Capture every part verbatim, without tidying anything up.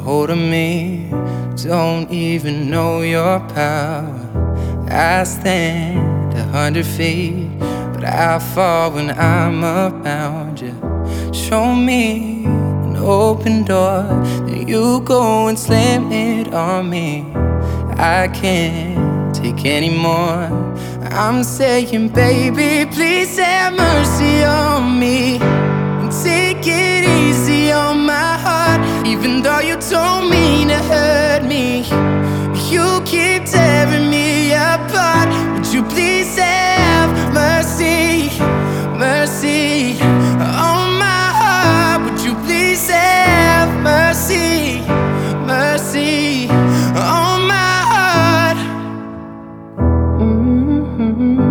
hold of me. Don't even know your power. I stand a hundred feet, but I fall when I'm around you. Show me an open door, then you go and slam it on me. I can't take anymore. I'm saying, baby, please have mercy on me and take it easy on my heart. Even though you don't mean to hurt me, you keep tearing me apart. Would you please have mercy, mercy on my heart? Would you please have mercy, mercy on my heart? Mm-hmm.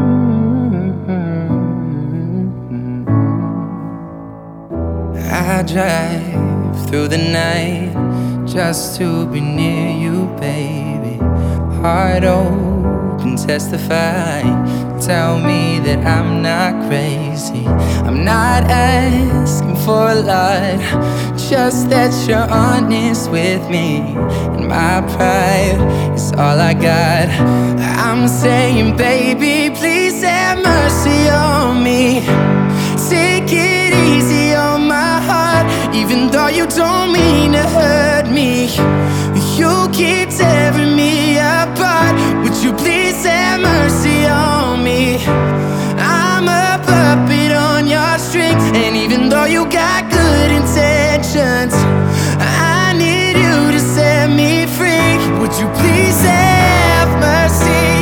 I drive through the night just to be near you, baby. Heart open, testify. Tell me that I'm not crazy. I'm not asking for a lot, just that you're honest with me. And my pride is all I got. I'm saying, baby, please have mercy on me. Take it easy on my heart. Even though you don't mean to hurt me, you keep tearing me apart. Would you please have mercy on me? I'm a puppet on your string, and even though you got good intentions, I need you to set me free. Would you please have mercy,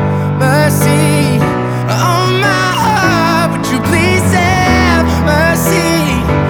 mercy on my heart? Would you please have mercy,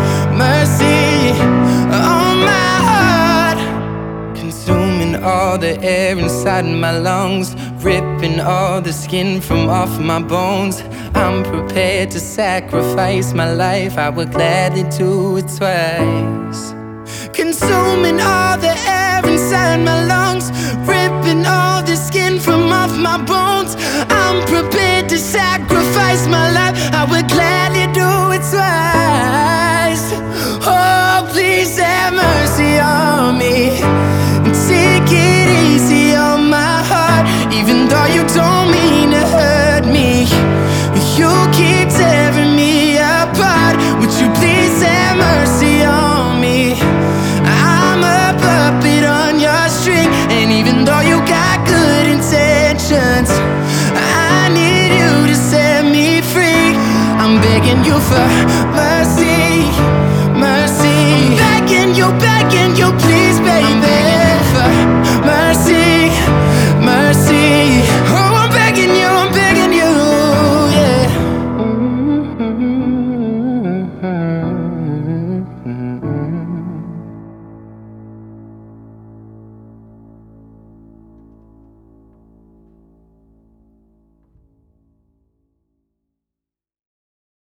mercy on my heart? Consuming all the air inside my lungs, ripping all the skin from off my bones. I'm prepared to sacrifice my life, I would gladly do it twice. Consuming all the air inside my lungs, ripping all the skin from off my bones. I'm prepared to sacrifice my life, I would gladly do it twice. Oh, please have mercy on me and take it easy on my heart. Even though you don't mean to hurt me, you keep tearing me apart. Would you please have mercy on me? I'm a puppet on your string, and even though you got good intentions, I need you to set me free. I'm begging you for mercy.